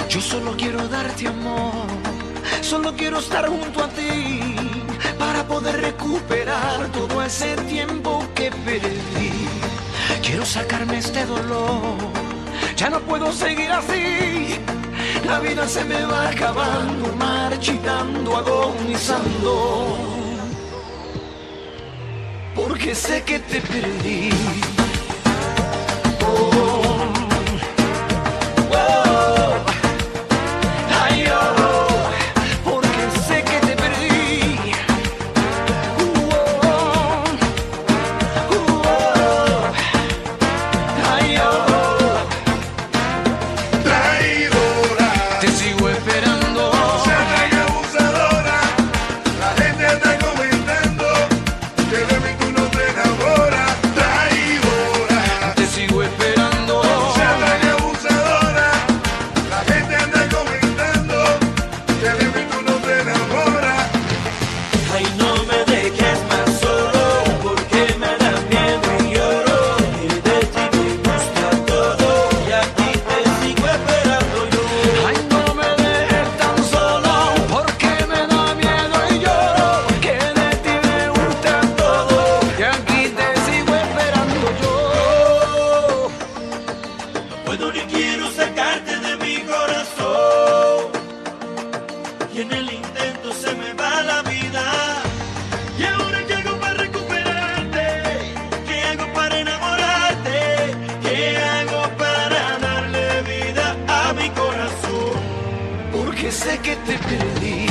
Yo solo quiero darte amor, solo quiero estar junto a ti para poder recuperar todo ese tiempo que perdí. Quiero sacarme este dolor, ya no puedo seguir así. La vida se me va acabando, marchitando, agonizando, porque sé que te perdí. Puedo ni quiero sacarte de mi corazón, y en el intento se me va la vida. ¿Y ahora qué hago para recuperarte? ¿Qué hago para enamorarte? ¿Qué hago para darle vida a mi corazón? Porque sé que te perdí.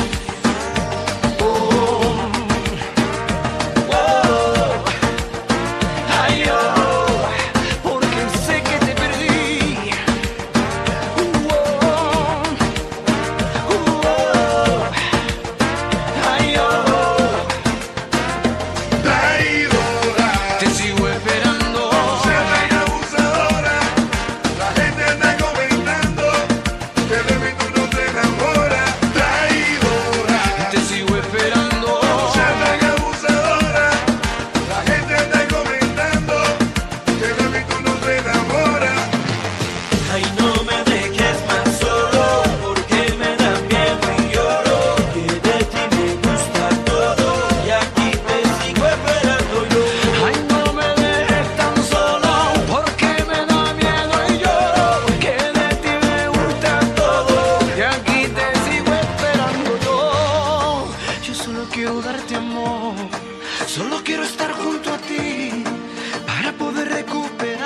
Quiero darte amor, solo quiero estar junto a ti para poder recuperar